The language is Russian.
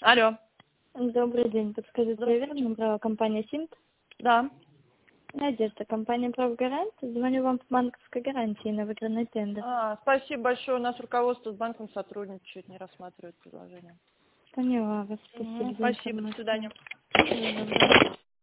Алло. Добрый день. Подскажите, я верно набрала компания Синт? Да. Надежда, компания «Правгарант». Звоню вам по банковской гарантии на выигранный тендер. Спасибо большое. У нас руководство с банком сотрудничает, не рассматривает предложение. Поняла вас. Спасибо за Спасибо. До информацию. свидания. Всего доброго.